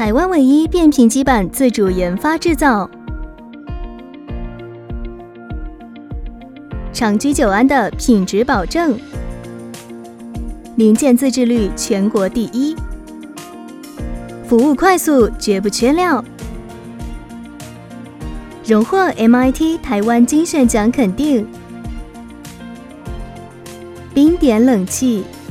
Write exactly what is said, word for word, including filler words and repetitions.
台湾唯一变频基板自主研发制造，长居久安的品质保证，零件自制率全国第一，服务快速绝不缺料，荣获 M I T 台湾精选奖肯定。冰点冷气